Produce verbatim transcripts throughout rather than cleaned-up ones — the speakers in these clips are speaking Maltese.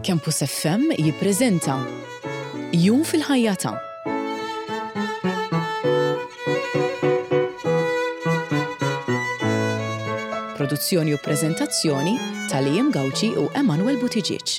Campus F M jippreżenta Jum fil-ħajja ta'. Produzzjoni u preżentazzjoni ta' Liam Gawci u Emanuel Buttigieg.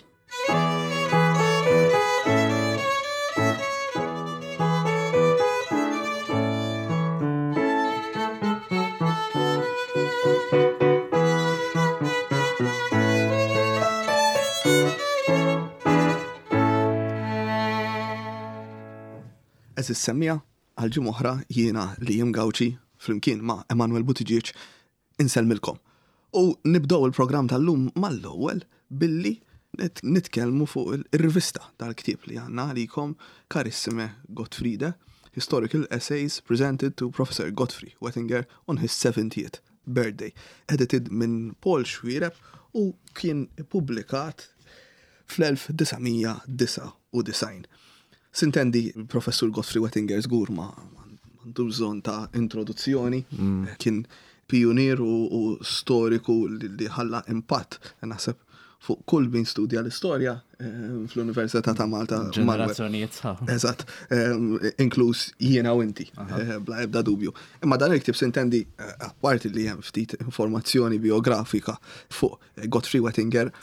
Eżis semmija għal-ġim oħra jiena Liam Gawci flimkien ma' Emanuel Buttigieg insellmilkom. U nibdow il-programm tal-lum mal-ewwel billi nitkellmu fuq il-rivista tal-ktieb li għandna għalikom Karissime Gottfriede, Historical Essays presented to Professor Godfrey Wettinger on his seventieth birthday, edited minn Paul Schwireb u kien publikat fl-elf disajnija disa u disajn. Sintendi, Professor Godfrey Wettinger żgur ma għandu bżonn ta' introduzzjoni, mm. kien pionier u, u storiku li ħalla impatt, naħseb fuq kull min studja l-istorja eh, fl-Università ta' Malta. Ġenerazzjonijiet sħaħ. Eżatt, eh, inkluż jiena u inti, eh, bla ebda dubju. Imma dan il-ktib sintendi, eh, apparti li hemm ftit informazzjoni biografika fuq Godfrey Wettinger.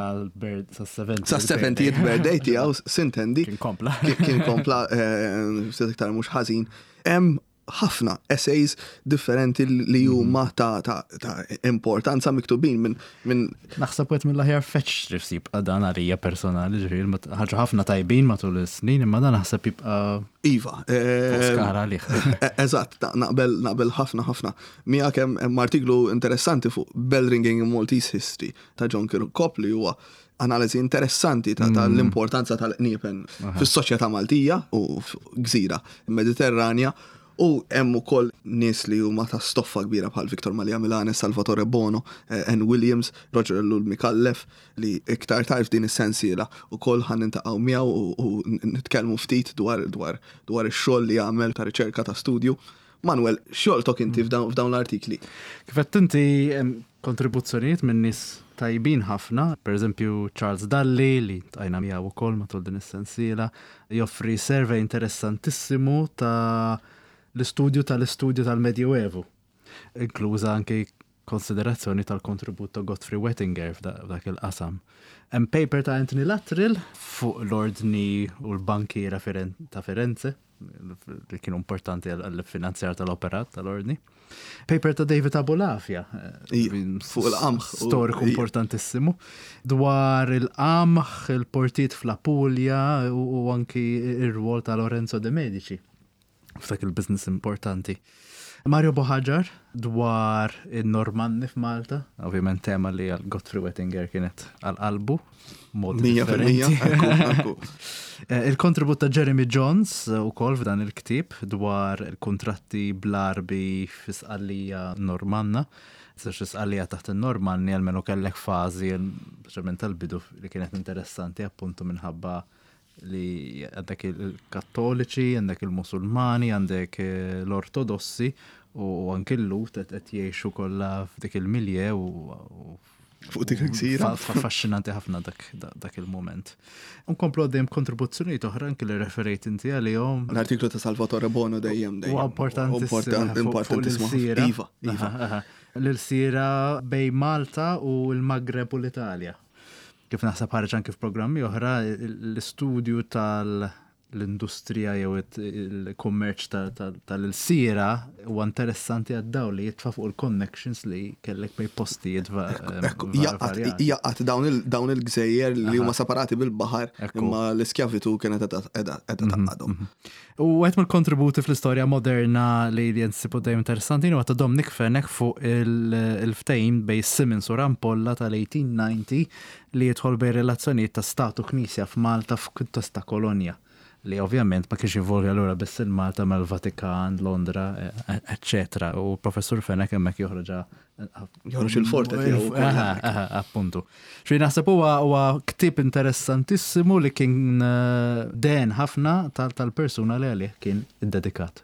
Sa' seventieth birthday tiegħu sintendi. Kien kompla. Kien kompla, ftit iktar mhux ħażin. Hemm ħafna essays differenti li huma ta' ta' ta' importanza miktubin minn minn naħseb wet mill-aħjar feċ ġifsib dan għalija personali ġifier ħaġa ħafna tajbin matul is-snin imma dan naħseb jibqa' iva. Skar għalih. Eżatt, naqbel naqbel ħafna ħafna. Miegħek hemm artiklu interessanti fuq Bell Ringing in Maltese History ta' John Kirkhope li huwa analiżi interessanti ta' l-importanza tal-qniepen fis-soċjetà Maltija u gżira Mediterranja. U hemm ukoll nies li huma ta' stoffa kbira bħal Victor Malia Milane, Salvatore Bono, Ann Williams, Roger Lul Mikallef li iktar tarf din is-sensiela ukoll ħan nintaqgħu miegħu u nitkellmu ftit dwar dwar dwar ix-xogħol li jagħmel ta' riċerka ta' studju. Manuel, xogħoltok inti f'dawn l-artikli? Kif qed inti kontribuzzjonijiet minn nies tajbin ħafna, pereżempju Charles Dalli li tajna miegħu wkoll matul din is-sensiela, joffri survey interessantissimu ta' l-istudju tal-istudju tal-Medjuevu, inkluża anke konsiderazzjoni tal-kontribut ta' Godfrey Wettinger f'dak il-qasam. Hemm paper ta' Anthony Lattrell fuq l-ordni u l-bankiera ta' Firenze, li kienu importanti għall-finanzjar tal-operat tal-ordni. Paper ta' David Abulafia, fuq il-qamħ. Storiku importantissimu, dwar il-qamħ, il-portijiet fl-Apulja u anki ir-rwol ta' Lorenzo de Medici. F'dak il-business importanti. Mario Bohaġar dwar il-Normanni f'Malta, ovvjament tema li għal Godfrey Wettinger kienet għal-qalbu, mod differenti. Il-kontribut ta' Jeremy Jones u kol f'dan il-ktib dwar il-kontratti bl-arbi f'isqallija Normanna. Sax isqallija taħt il-Normanni għalmenu kellek fazi ġerment tal-bidu li kienet interessanti appuntu minħabba li għandek il-kattoliċi, għandek il-musulmani, għandek l-ortodossi u anke l-lut qed jgħixu kollha f'dik il-milje u fuq dik il-gżira. Affaxxinanti ħafna dak il-moment. Nkomplu għaddejjem kontribuzzjonijiet oħra anke li referejt inti għalihom. L-artiklu ta' Salvatore Bono dejjem dejjem. Huwa importantissimu. Iva, iva. L-sira bej Malta u l-Maghreb u l-Italja. Kif naħseb ħareġ anke f'programmi oħra l-istudju tal-industrija jew il-kummerċ tal-sira huwa interessanti għad-daw li jitfa' fuq il-connections li kellek bej postijiet jaqgħat dawn il-gżejjer li huma separati bil-baħar imma l-iskjavitu kienet qiegħda taqgħadhom. U għed mill-kontributi fl-istorja moderna li jensibu dejjem interessanti huwa ta' Dominic Fenech fuq il-ftehim bej Simmons u Rampolla tal-eighteen ninety li jidħol bej relazzjonijiet ta' statu knisja f'Malta f'kuntest ta' kolonja li ovvjament ma kienx involvi allura biss il-Malta mal-Vatikan, Londra, eccetera. U professur Fenech hemmhekk joħroġa joħroġ il-forte tiegħu. Appuntu. Xi naħseb huwa ktieb interessantissimu li kien den ħafna tal-persuna li għalih kien iddedikat.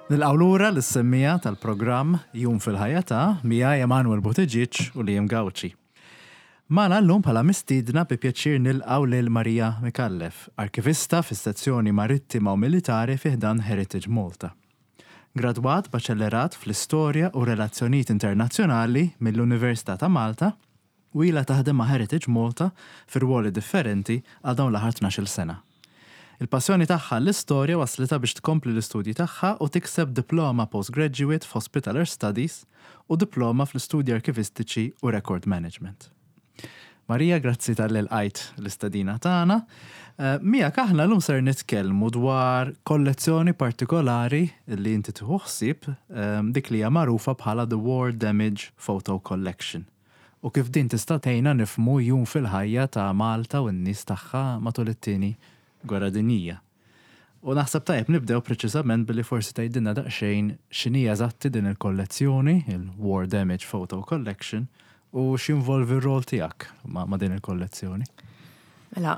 Nil-qawlura l-semmija tal-programm Jum fil-ħajja ta' mija Emanuel Buttigieg u Liam Gauci. Mana l-lum bħala mistidna bi pjaċir nilqaw lil Marija Mikallef, arkivista fis-sezzjoni marittima u militari fiħdan Heritage Malta. Gradwat b'aċċellerat fl-istorja u relazzjonijiet internazzjonali mill-Università ta' Malta u ilha taħdem ma' Heritage Malta fir-ruoli differenti għal dawn l-aħħar tnax-il sena. Il-passjoni tagħha l-istorja waslita biex tkompli l-istudji tagħha u tikseb diploma postgraduate f'Hospitaller Studies u diploma fl-istudji arkivistiċi u record management. Marija, grazzi tal-qajt l-istadina tagħna. Mija aħna l-lum ser nitkellmu dwar kollezzjoni partikolari li inti tieħu ħsieb dik li hija magħrufa bħala The War Damage Photo Collection. U kif din tista' tgħinna nifhmu jum fil-ħajja ta' Malta u n-nies tagħha matul it-tieni gwerra dinjija. U naħseb tajjeb nibdew preċiżament billi forsi tgħidilna daqsxejn x'inhi eżatti din il-kollezzjoni, il-War Damage Photo Collection, u x'involvi r-rol tiegħek ma' ma' din il-kollezzjoni? Mela,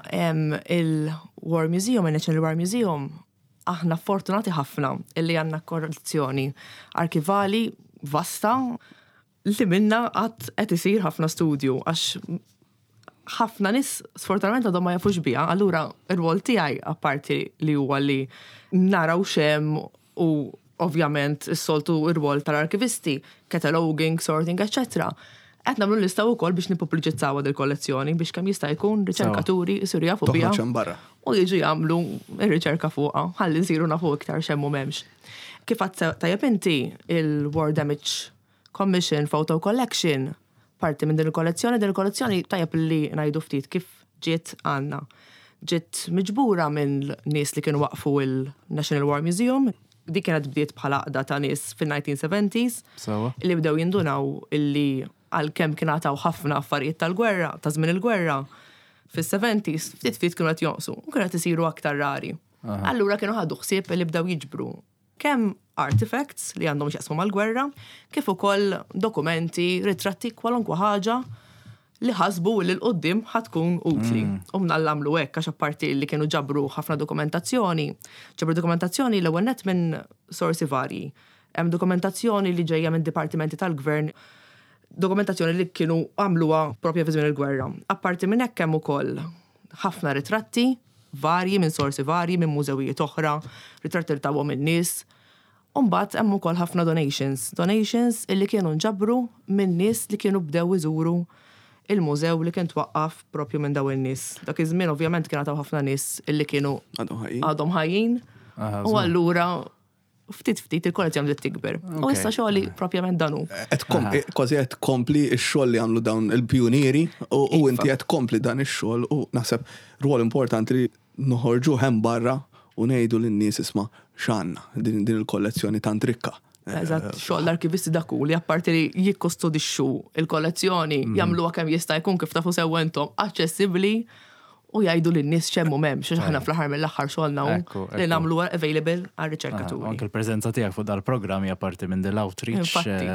il-War Museum, il-National War Museum, aħna fortunati ħafna illi għandna kollezzjoni arkivali vasta li minna għad qed isir ħafna studju għax ħafna nis sfortunatament għadhom ma jafux biha, allura r-rol tiegħi apparti li huwa li naraw xem u ovvjament is-soltu r-rol tal-arkivisti, cataloging, sorting, et cetera. Qed nagħmlu lista wkoll biex nippubbliċizzaw il-kollezzjoni biex kemm jista' jkun riċerkaturi jsiru jafu biha u jiġu jagħmlu r-riċerka fuqha ħalli nsiru nafu iktar x'hemm u m'hemmx. Kif qatt tajjeb inti il-War Damage Commission Photo Collection parti minn din il-kollezzjoni, din il-kollezzjoni tajjeb li ngħidu ftit kif ġiet għandna. Ġiet miġbura minn nies li kienu waqfu il-National War Museum. Dik kienet bdiet bħala qda ta' nies fin-nineteen seventies li bdew jindunaw illi għal-kem kien għataw ħafna affarijiet tal-gwerra, ta' żmien il-gwerra, fis-seventies, ftit ftit kienu qed jonqsu, u kienu qed isiru aktar rari. Allura kienu ħadu ħsieb li bdew jiġbru kemm artifacts li għandhom x'jaqsmu mal-gwerra, kif ukoll dokumenti, ritratti, kwalunkwe ħaġa li ħasbu li l-qoddim ħatkun utli. U mnallamlu hekk għax apparti li kienu ġabru ħafna dokumentazzjoni, ġabru dokumentazzjoni l-ewwel nett minn sorsi varji. Hemm dokumentazzjoni li ġejja minn dipartimenti tal-gvern, dokumentazzjoni li kienu għamluha propja fi żmien il-gwerra. Apparti minn hekk hemm ukoll ħafna ritratti varji minn sorsi varji minn mużewijiet oħra, ritratti li tawhom in-nies. U mbagħad hemm ukoll ħafna donations, donations illi kienu nġabru minn nies li kienu bdew iżuru il-mużew li kien twaqqaf propju minn daw in-nies. Dak iż-żmien ovvjament kien għataw ħafna nies illi kienu għadhom ħajjin. U allura ftit ftit il-kollezzjoni li tikber. U issa xogħli propjament danu. Kważi qed tkompli x-xogħol li għamlu dawn il-pjunieri u inti qed tkompli dan ix-xogħol u naħseb rwol importanti li noħorġu hemm barra u ngħidu lin-nies isma' x'għandna din il-kollezzjoni tant rikka. Eżatt, xogħol l-arkivisti daku li apparti li jikkostodixxu il-kollezzjoni jagħmluha kemm jista' jkun kif tafu sew intom aċċessibbli u jgħidu lin-nies x'hemm u m'hemm xi ħana fl-aħħar mill-aħħar xogħolna li nagħmluha available għar-riċerkaturi. Anke l-preżenza tiegħek fuq dal-programm hija parti minn dil-outreach,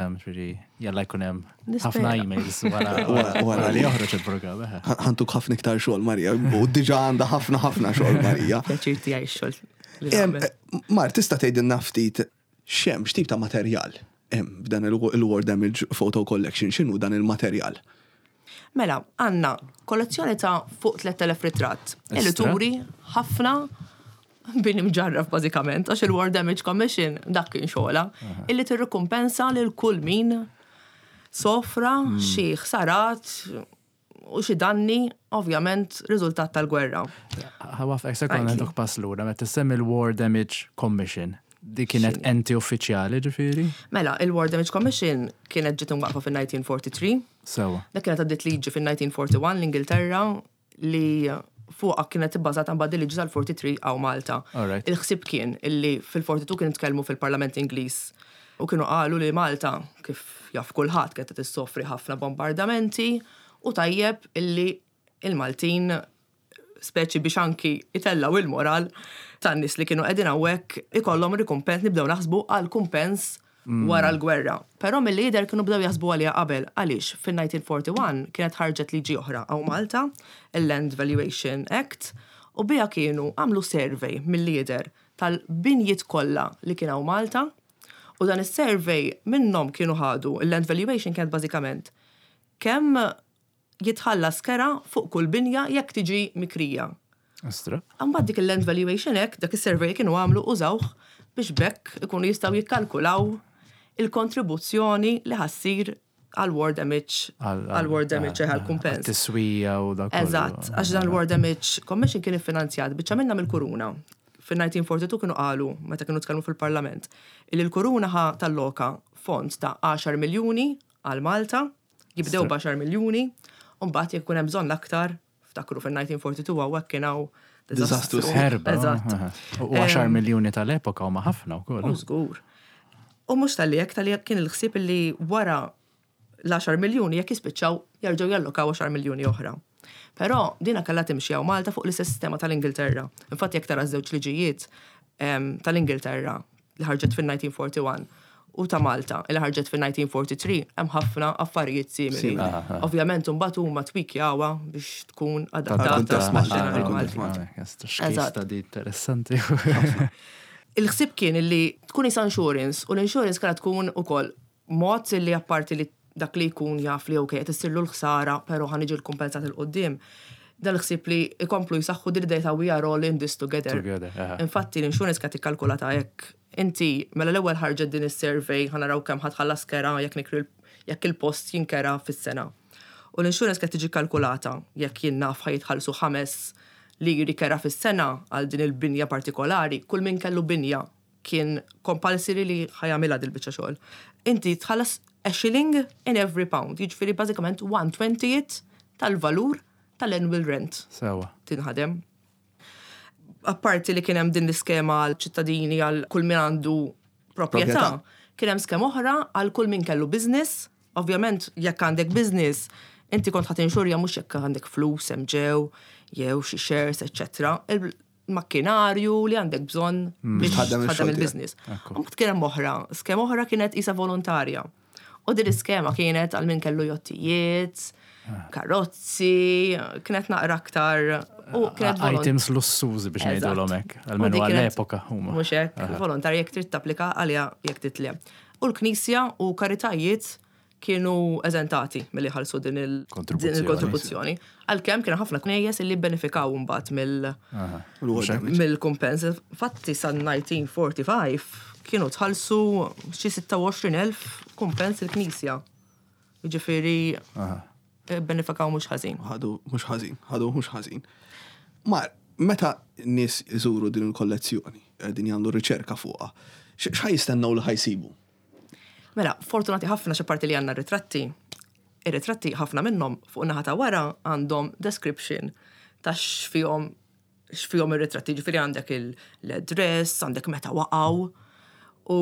jalla jkun hemm ħafna emails wara li joħroġ il-programm. Ħantuk ħafna iktar xogħol Marija u diġà għandha ħafna ħafna xogħol Marija. Pjaċir tiegħi x-xogħol. Mar, tista' tgħidilna ftit x'hemm x'tip ta' materjal hemm f'dan il-War Damage Photo Collection, x'inhu dan il-materjal? Mela, għanna kollezzjoni ta' fuq tlet elef ritratt. Illi turi ħafna bin imġarraf bażikament għax il-War Damage Commission dak kien xogħla illi tirrikumpensa lil kull min sofra xi ħsarat u xi danni ovvjament riżultat tal-gwerra. Ħawaf sekond għandok pass lura meta tissemmi il-War Damage Commission. Di kienet enti uffiċjali ġifieri? Mela, il-War Damage Commission kienet ġiet imwaqfa fin-nineteen forty-three. Sewa. Dak kienet għaddiet liġi fin-nineteen forty-one l-Ingilterra li fuqha kienet ibbażata mbagħad il-liġi tal-forty-three għaw Malta. Il-ħsieb kien illi fil-forty-two kienu tkellmu fil-Parlament Ingliż u kienu qalu li Malta kif jaf kulħadd kienet tissofri ħafna bombardamenti u tajjeb illi il-Maltin speċi biex anki itellaw il-moral tan-nies li kienu qegħdin hawnhekk ikollhom rikumpens nibdew naħsbu għal kumpens wara l-gwerra. Però mill-lider kienu bdew jaħsbu għalija qabel għaliex fin-nineteen forty-one kienet ħarġet liġi oħra għaw Malta, il-Land Valuation Act, u biha kienu għamlu survey mill-lider tal-binjiet kollha li kien hawn Malta U dan is-survey minnhom kienu ħadu, il-land valuation kienet bażikament kemm jitħallas kera fuq kull binja jekk tiġi mikrija. Astra. Għambad dik il-land valuation hekk, dak is-survey kienu għamlu użawh biex bekk ikunu jistgħu jikkalkulaw il-kontribuzzjoni li ħassir għal-war damage, għal-war damage għal-kumpens. Tiswija u dak. Eżatt, għax dan l-war damage commission kien iffinanzjat biċċa minna mill-kuruna. Fin-nineteen forty-two kienu qalu, meta kienu tkellmu fil-Parlament, illi l-kuruna ħa tal-loka fond ta' għaxar miljuni għal Malta, jibdew b'għaxar miljuni, u mbagħad jekk kun hemm bżonn aktar, ftakru fin-nineteen forty-two hawnhekk kien hawn Diżastru. Herba. Eżatt. U għaxar miljuni tal-epoka u ma ħafna wkoll. U żgur. U mhux tal-li jekk tal-li kien il-ħsieb li wara l-għaxar miljuni jekk jispiċċaw jerġgħu jallokaw għaxar miljuni oħra. Però dina kellha timxi Malta fuq l-istess sistema tal-Ingilterra. Infatti jekk tara żewġ liġijiet tal-Ingilterra li ħarġet fin-nineteen forty-one u ta' Malta li ħarġet fin-nineteen forty-three hemm ħafna affarijiet simili. Ovvjament imbagħad huma twikjawha biex tkun adattata għal Malta. Eżatt. Interessanti. Il-ħsieb kien li tkun isa insurance u l-insurance kellha tkun ukoll mod li apparti li dak li jkun jaf li okej qed issirlu l-ħsara però ħaniġi l-kumpensat il-qudiem. Dan l-ħsieb li jkomplu jsaħħu dir-dejta we are all in this together. Infatti l-insurance kien ikkalkulata hekk. Inti mela l-ewwel ħarġet din is-survey ħanaraw kemm ħadħallas kera jekk nikri jekk il-post jinkera fis-sena. U l-insurance kien tiġi kalkulata jekk jien naf ħajtħallsu ħames li jiri kera fis-sena għal din il-binja partikolari, kull min kellu binja kien compulsory li ħajamilha dil-biċċa xogħol. Inti tħallas a shilling in every pound, jiġifieri bażikament one twentieth tal-valur tal-annual rent. Sewa. Tinħadem. Apparti li kien hemm din l-iskema għal ċittadini għal kull min għandu proprjetà, kien hemm skema oħra għal kull min kellu business. Ovvjament jekk għandek business, inti kont ħadd inxurja mhux jekk għandek flus hemm ġew, jew xi shares, et cetera. Il-makkinarju li għandek bżonn biex tħaddem il-business. Mbagħad kien hemm oħra, skema oħra kienet isa volontarja. U din l-iskema kienet għal min kellu jottijiet, karozzi, kienet naqra aktar u kienet items lussużi biex ngħidulhom hekk, għalmenu għall-epoka huma. Mhux hekk, volontarja jekk trid tapplika għalija jekk titlem. U l-Knisja u karitajiet kienu eżentati milli ħallsu din il-kontribuzzjoni. Għalkemm kien ħafna knejjes illi benefikaw mbagħad mill-kumpens. Fatti sa nineteen forty-five kienu tħallsu xi sija għoxrin elf kumpens il-Knisja. Jiġifieri benefikaw mhux ħażin. Ħadu mhux ħażin, ħadu mhux ħażin. Ma meta nies iżuru din il-kollezzjoni, din jagħmlu riċerka fuqha, x'ħaj jistennew li ħajsibu? Mela, fortunati ħafna xi parti li għandna ritratti. Ir-ritratti ħafna minnhom fuq naħa ta' wara għandhom description ta' x'fihom x'fihom ir-ritratti. Ġifieri għandek l-address, għandek meta waqgħu u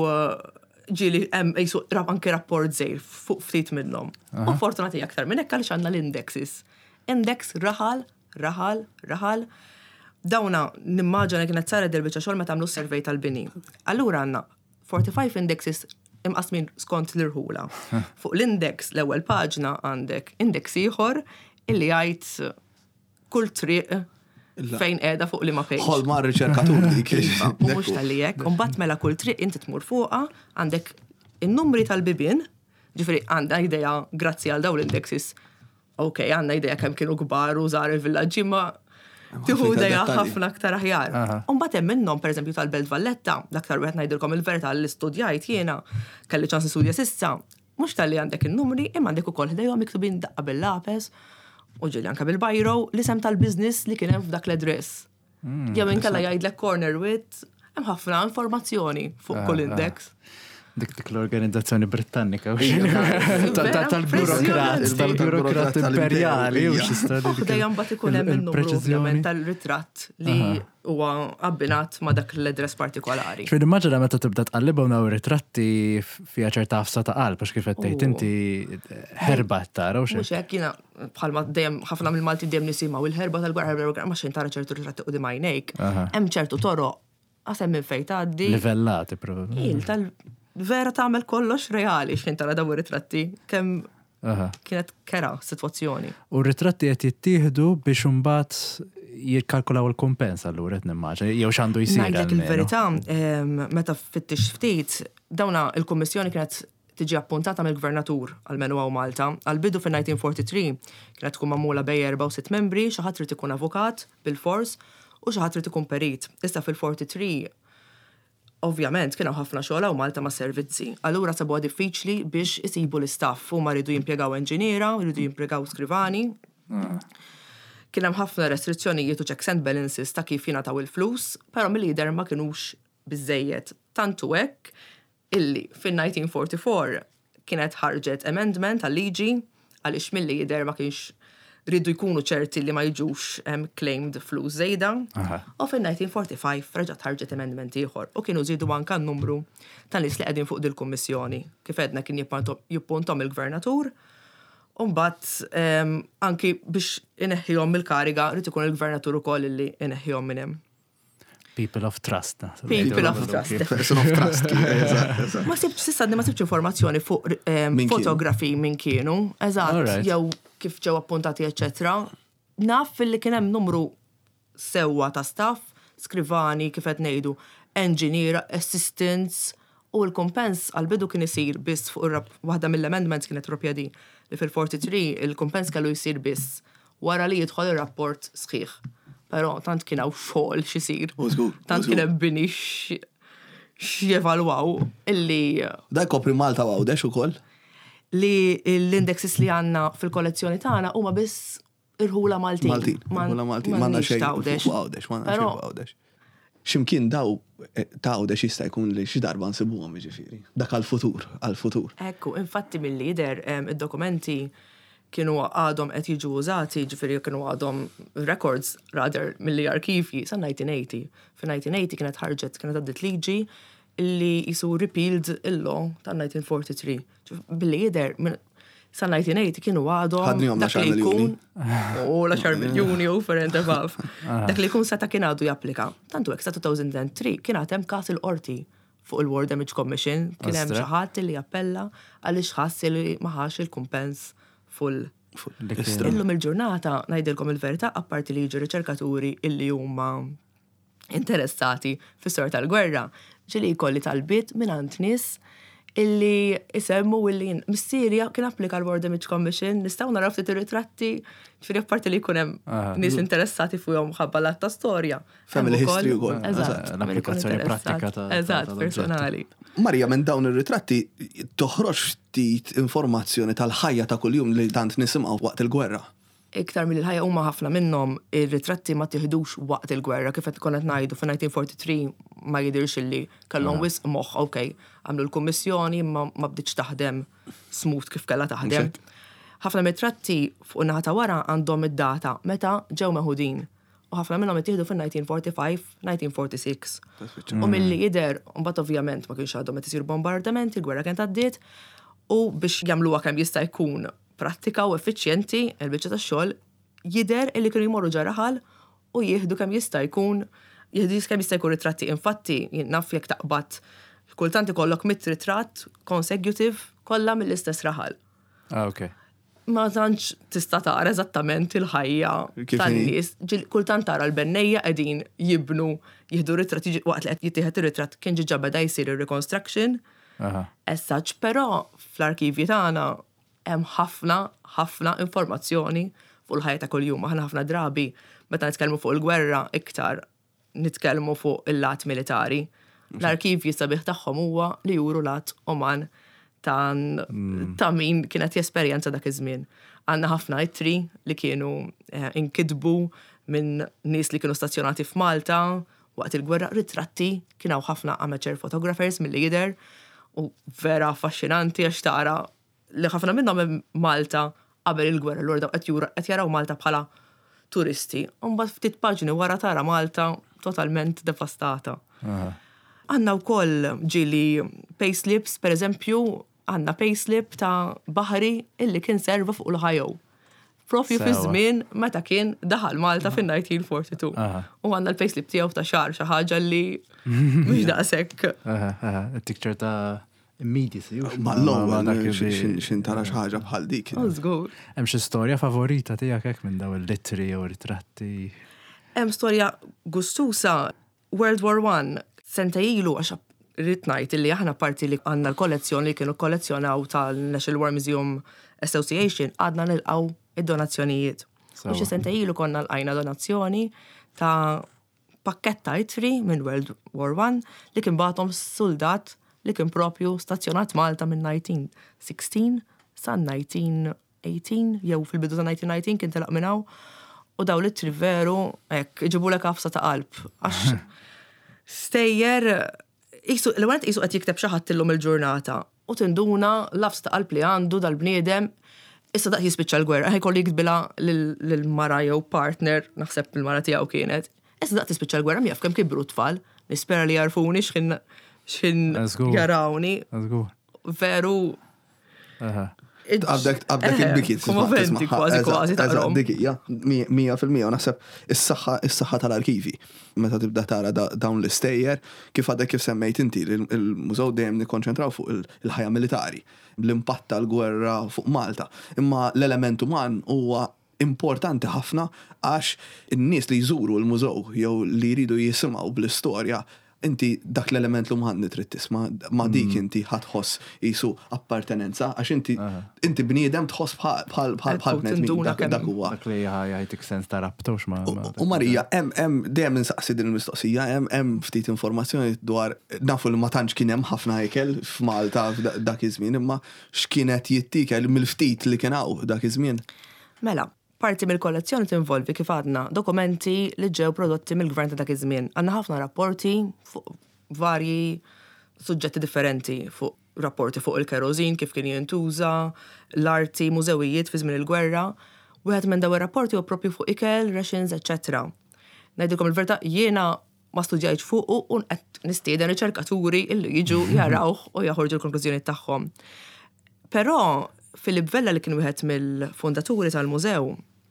ġieli hemm anke rapport żgħir fuq ftit minnhom. U fortunati aktar minn hekk għaliex għandna l-indexes. Index raħal, raħal, raħal. Dawna nimmaġina kienet saret del-biċċa xogħol meta għamlu survey tal-bini. Allura għandna forty-five indexes imqasmin skont l-irħula. Fuq l-index l-ewwel paġna għandek index ieħor illi jgħid kull triq fejn qiegħda fuq li ma pejx. Ħol ma' riċerkatur dik. U mhux tal-li hekk, u mbagħad mela kull triq inti tmur fuqha għandek in-numri tal-bibien, ġifieri għandha idea grazzi għal dawn l-indexes. Okej, għandna idea kemm kienu kbar u żgħar il-villaġġi ma tieħu idea ħafna aktar aħjar. U mbagħad hemm minnhom pereżempju tal-Belt Valletta, l-aktar wieħed ngħidilkom il-verità li studjajt jiena, kelli ċans nistudja s'issa, mhux tal-li għandek in-numri, imma għandek ukoll ħdejhom miktubin daqqa bil-lapes u ġieli anke bil-bajro l-isem tal-business li kien hemm f'dak l-address. Jew inkella jgħidlek corner with hemm ħafna informazzjoni fuq kull index. Dik dik l-organizzazzjoni Britannika tal-burokrat, tal-burokrat imperjali u x'istadi. Dejjem mbagħad ikun hemm in-numru ovvjament tal-ritratt li huwa abbinat ma' dak l-address partikolari. X'fid immaġina meta tibda tqallibhom dawn ritratti fiha ċerta ħafsa ta' qalb għax kif qed tgħid inti ħerba tara u xi. Mhux hekk jiena bħalma dejjem ħafna mill-Malti dejjem nisimgħu il-ħerba tal-gwerra ma xejn tara ċertu ritratti qudiem għajnejk. Hemm ċertu toroq għasem minn fejn tgħaddi. Livellati probabbli. Vera tagħmel kollox reali x'in tara dawn ir-ritratti kemm Kienet kera situazzjoni. U ritratti qed jittieħdu biex imbagħad jikkalkulaw il-kumpens allura qed nimmaġina jew x'għandu jsir. Ngħidlek il-verità, meta fittix ftit, dawna il-kummissjoni kienet tiġi appuntata mill-gvernatur għal-menu għaw Malta. Għal-bidu fin-nineteen forty-three kienet tkun magħmula bej erba' u sitt membri, xi ħadd trid ikun avukat bil-fors u xi ħadd trid ikun perit. Issa fil-forty-three ovvjament kienu ħafna xogħol u Malta ma' servizzi. Allura sabuha diffiċli biex isibu l-istaff huma rridu jimpjegaw inġiniera, rridu jimpjegaw skrivani. Kien hemm ħafna restrizzjonijiet u checks and balances ta' kif jingħataw il-flus, però mill-lider ma kinux biżejjed. Tantu hekk illi fin-nineteen forty-four kienet ħarġet amendment għal-liġi għaliex mill-lider ma kienx rridu jkunu ċerti li ma jiġux um, claimed flus żejda. U fin-nineteen forty-five reġgħet ħarġet amendment ieħor u kienu żiedu anke n-numru ta' nies li qegħdin fuq dil-kummissjoni. Kif għedna kien jippuntom il-gvernatur u mbagħad um, anki biex ineħħihom il-kariga rid ikun il-gvernatur ukoll li ineħħihom minn hemm. People of trust. People of trust. Person of trust. Ma sibx sissa ma sibx informazzjoni fuq fotografi minn kienu. Eżatt, jew kif ġew appuntati eċetera. Naf fil-li kien hemm numru sewwa ta' staff, skrivani kif qed ngħidu, engineer, assistants u l-kumpens għal-bidu kien isir biss fuq waħda mill-amendments kienet propja di li fil-forty-three il-kumpens kellu jsir biss wara li jidħol ir-rapport sħiħ. Pero tant kien hawn xogħol x'isir. Tant kien hemm bini x'jevalwaw illi Da jkopri Malta u Għawdex ukoll? Li l-indexes li għandna fil-kollezzjoni tagħna huma biss irħula Maltin. Maltin, irħula Maltin. M'għandna xejn Għawdex, m'għandna xejn Għawdex. X'imkien daw ta' Għawdex jista' jkun li xi darba nsibuhom jiġifieri. Dak għall-futur, għall-futur. Ekku, infatti mill-lider id-dokumenti kienu għadhom qed jiġu użati, ġifieri kienu għadhom records rather milli arkivji sa' nineteen eighty. Fi nineteen eighty kienet ħarġet kienet għaddit liġi illi jisu repealed il-law ta' nineteen forty-three. Billi jidher sa' nineteen eighty kienu għadhom dak li jkun u l-għaxar miljuni u for and above. Dak li jkun seta' kien għadu japplika. Tantu hekk sa' two thousand three kien għatem kas il-qorti fuq il-War Damage Commission, kien hemm xi ħadd li jappella għaliex ħass li ma ħax il-kumpens full. Illum il-ġurnata ngħidilkom il-verità apparti li jiġu riċerkaturi illi huma interessati fis-sor tal-gwerra, ġieli jkolli talbiet mingħand nies illi isemmu illi mis-Sirja kien applika l-War Damage Commission, nistgħu naraw ftit ir-ritratti, ġifieri apparti li jkun hemm nies interessati fuqhom ħabba lat ta' storja. Family history ukoll. Eżatt, l-applikazzjoni prattika ta' eżatt, personali. Marja, minn dawn ir-ritratti toħroġ ftit informazzjoni tal-ħajja ta' kuljum li tant nisimgħu waqt il-gwerra. Iktar mill-ħajja huma ħafna minnhom ir-ritratti ma tieħdux waqt il-gwerra kif qed konet ngħidu fi nineteen forty-three ma jidirx illi kellhom wisq moħħ, okej, għamlu l-kummissjoni ma ma bdietx taħdem smooth kif kellha taħdem. Ħafna mit-tratti fuq naħa ta' wara għandhom id-data meta ġew meħudin. U ħafna minnhom ittieħdu fin-nineteen forty-five, nineteen forty-six. U milli jidher, mbagħad ovvjament ma kienx għadhom qed isir bombardament, il-gwerra kienet għaddiet u biex jagħmluha kemm jista' jkun prattika u effiċjenti il-biċċa tax-xogħol jidher illi kienu jmorru ġaraħal u jieħdu kemm jista' jkun jieħdu kemm jista' jkun ritratti. Infatti naf jekk taqbad kultant ikollok mit ritratt consecutive kollha mill-istess raħal. Ah, okay. Ma tantx tista' tara eżattament il-ħajja tan-nies. Kultant tara l-bennejja qegħdin jibnu jieħdu ritratti waqt li qed jittieħed ir-ritratt kien ġiġa beda jsir ir-reconstruction. As such, però fl-arkivji tagħna hemm ħafna, ħafna informazzjoni fuq il-ħajja ta' kuljum. Aħna ħafna drabi meta nitkellmu fuq il-gwerra iktar nitkellmu fuq il-lat militari. L-arkivji sabiħ tagħhom huwa li juru lat uman ta' min kienet jesperjenza dak iż-żmien. Għandna ħafna ittri li kienu inkitbu minn nies li kienu stazzjonati f'Malta waqt il-gwerra, ritratti kienu ħafna amateur photographers milli jidher u vera affaxxinanti għax tara li ħafna minnhom Malta qabel il-gwerra l-orda qed jaraw Malta bħala turisti. U mbagħad ftit paġni wara tara Malta totalment devastata. Għandna wkoll ġieli payslips, pereżempju, għandna payslip ta' baħri illi kien serva fuq l-Ohio. Propju fi żmien meta kien daħal Malta fin-nineteen forty-two. U għandna l-payslip tiegħu ta' xahar xi ħaġa li mhux daqshekk. Tikċer ta' immediacy. Ma l-ewwel xin tara xi ħaġa bħal dik. Żgur. Hemm xi storja favorita tiegħek hekk minn daw il-littri u ritratti? Hemm storja gustusa World War One senta ilu għax rrid ngħid illi aħna parti li għandna l-kollezzjoni li kienu kollezzjonaw tal-National War Museum Association għadna nilqgħu id-donazzjonijiet. U xi senta ilu konna lqajna donazzjoni ta' pakketta itri minn World War One li kien bagħthom soldat li kien propju stazzjonat Malta minn nineteen sixteen sa nineteen eighteen jew fil-bidu ta' nineteen nineteen kien telaq minnaw u daw l-ittri veru hekk iġibulek ħafsa ta' qalb. Għax stejjer l-għanet jisu qed jikteb xi ħadd illum il-ġurnata u tinduna l-ħafs ta' qalb li għandu dal-bniedem issa daqs jispiċċa l-gwerra, ħajkolli jiktbilha lill-mara jew partner naħseb il-mara tiegħu kienet. Issa daqs jispiċċa l-gwerra mjaf kemm kibru tfal, nispera li jarfuni x'in x'in jarawni. Veru. Għabdek il-bikit. Komoventi kważi kważi ta' rom. Dikija, mija fil-mija, naħseb is-saħħa tal-arkivi. Meta tibda tara dawn l-istejjer, kif għadek kif semmejt inti, il-mużew dejjem nikkonċentraw fuq il-ħajja militari, l-impatt tal-gwerra fuq Malta. Imma l-element uman huwa importanti ħafna għax in-nies li jżuru l-mużew jew li jridu jisimgħu bl-istorja inti dak l-element l-umħan trid tisma' ma dik inti ħatħoss jisu appartenenza għax inti inti bniedem tħoss bħal bħal bħal bnedmin dak huwa. Dak li jgħid sens ta' rabtux ma'. U Marija hemm hemm dejjem ninsaqsi din il-mistoqsija hemm hemm ftit informazzjoni dwar nafu li ma tantx kien hemm ħafna ikel f'Malta dak iż-żmien imma x'kienet jittikel mill-ftit li kien hawn dak iż-żmien. Mela, parti mill-kollezzjoni tinvolvi kif għadna dokumenti li ġew prodotti mill-gvern ta' dak iż-żmien. Għandna ħafna rapporti fuq varji suġġetti differenti, fuq rapporti fuq il-kerosin kif kien jintuża, l-arti, mużewijiet fi żmien il-gwerra. Wieħed minn dawn ir-rapporti huwa proprju fuq ikel, rations, et cetera. Ngħidilkom il-verità jiena ma studjajtx fuq u qed nistieden riċerkaturi illi jiġu jarawh u jaħorġu l-konklużjoni tagħhom. Però Filip Vella li kien wieħed mill-fondaturi tal-mużew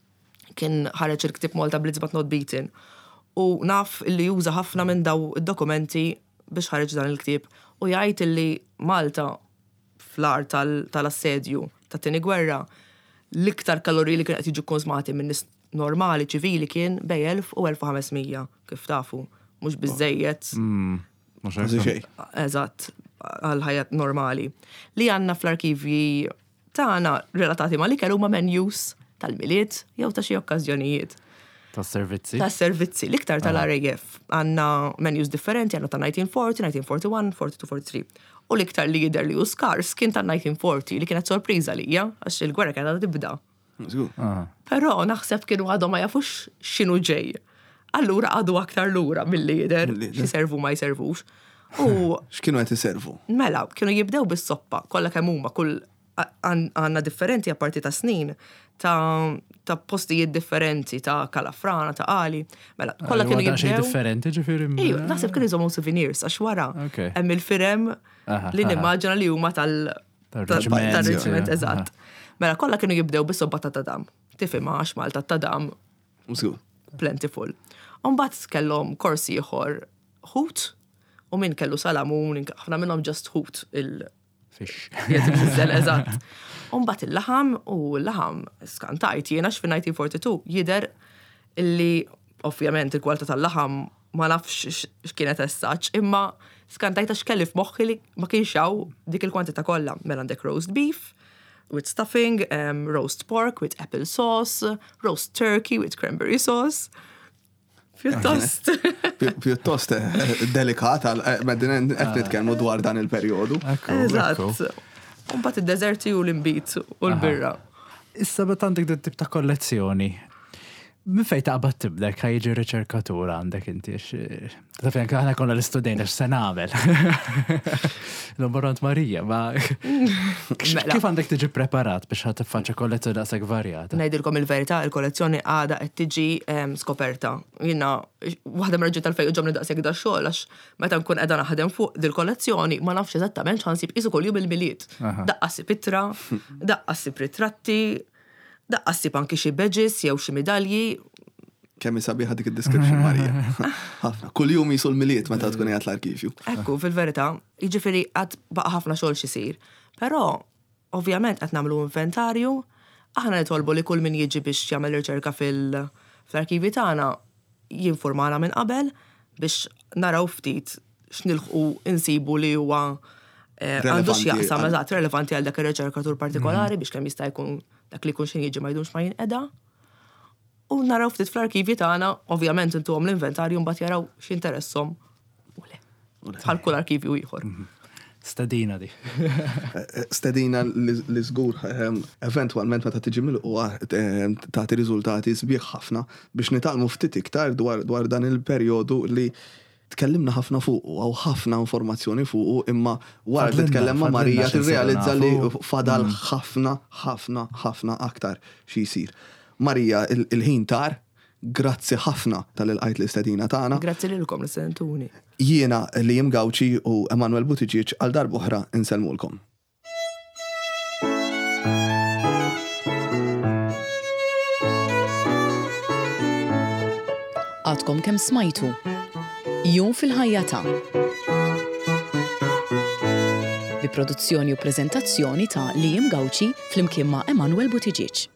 kien ħareġ il-ktib Malta Blitz But Not Beaten u naf illi juża ħafna minn daw id-dokumenti biex ħareġ dan il-ktib u jgħid illi Malta fl-art tal-assedju tat-tieni gwerra l-iktar kaloriji li kien qed jiġu konsmati minn nies normali ċivili kien bej elf u elf u ħamesmija kif tafu mhux biżejjed. Mhux xejn. Eżatt għal-ħajja normali. Li għandna fl-arkivji tagħna relatati ma' li kellu ma' menus tal-miliet jew ta' xi okkażjonijiet. Tas-servizzi? Tas-servizzi, l-iktar tal-R A F. Għandna menus differenti, għandna ta' nineteen forty, nineteen forty-one, forty-two, forty-three. U l-iktar li jidher li hu skars kien ta' nineteen forty li kienet sorpriża lija għax il-gwerra kienet tibda. Però naħseb kienu għadhom ma jafux x'inhu ġej. Allura għadu aktar lura milli jidher xi servu ma jservux. U x'kienu qed iservu? Mela, kienu jibdew bis-soppa kollha kemm huma kull għanna differenti apparti ta' snin ta' ta' postijiet differenti ta' kalafrana, ta' ali. Mela, kollha kienu jibdew. differenti ġifieri. Ejju, naħseb kienu jżommu souvenirs għax wara hemm il-firem li nimmaġina li huma tal tal-reġiment eżatt. Mela, kollha kienu jibdew bis-sobba ta' tadam. Tifhimha għax Malta tadam. Plentiful. Mbagħad kellhom korsi ieħor ħut u min kellu salamun, ħafna minnhom just ħut il- Fish. Jgħid eżatt. Umbat il-laħam u l-laħam skantajt jiena fi nineteen forty-two jider illi ovvjament il-kwalità tal-laħam ma nafx x'kienet essaċ imma skantajt għax kelli f'moħħi li ma kienx hawn dik il-kwantità kollha. Mela għandek roast beef with stuffing, um, roast pork with apple sauce, roast turkey with cranberry sauce. Pjuttost. Pjuttost delikat, meddin qed nitkellmu dwar dan il-perjodu. Eżatt. Mbagħad id-deżerti u l-imbit u l-birra. Issa bet għandek din tip ta' kollezzjoni. Min fejn taqbad tibda ħajġi riċerkatura għandek inti ta' fejn aħna konna l-istudenti x'se nagħmel. L-Omborant Marija, ma kif għandek tiġi preparat biex ħadd tiffaċċja kollezzjoni daqshekk varjata? Ngħidilkom il-verità, il-kollezzjoni għadha qed tiġi skoperta. Jiena waħda mir-raġuni tal-fejn ġobni daqshekk da xogħol għax meta nkun qiegħda naħdem fuq dil-kollezzjoni ma nafx eżattament x'ħansib qisu kuljum il-miliet. Daqqassi pitra, daqqassi ritratti, daqqassib anki xi badges jew xi medalji, Kemm sabiħa dik id-description Marija. Ħafna. Kull jum jisul miliet meta tkun qiegħed l-arkivju. Ekku, fil-verità, jiġifieri qatt baqa' ħafna xogħol xisir. Però, ovvjament qed nagħmlu inventarju, aħna nitolbu li kull min jiġi biex jagħmel riċerka fil-arkivji tagħna jinformana minn qabel biex naraw ftit x'nilħqu insibu li huwa għandu x'jaqsam eżatt relevanti għal dak ir-riċerkatur partikolari biex kemm jista' jkun dak li jkun xejn jiġi ma jdumx ma jinqeda. U naraw ftit fl-arkivji tagħna, ovvjament intuhom l-inventarju mbagħad jaraw x'interesshom u le. Bħal kull arkivju ieħor. Stedina di. Stedina li żgur eventwalment meta tiġi milquha tagħti riżultati sbieħ ħafna biex nitalmu ftit iktar dwar dan il-perjodu li tkellimna ħafna fuq u ħafna informazzjoni fuq imma wara li tkellem ma' Marija tirrealizza li fadal ħafna ħafna ħafna aktar xi jsir. Marija, il-ħin tar, grazzi ħafna tal-ilqajt l-istedina tagħna. Grazzi lilkom li sentuni. Jiena Liam Gawci u Emanuel Buttigieg għal darba oħra insellmulkom. Għadkom kemm smajtu. Jum fil-ħajja ta' bi produzzjoni u preżentazzjoni ta' Liam Gawci flimkien ma' Emanuel Buttigieg.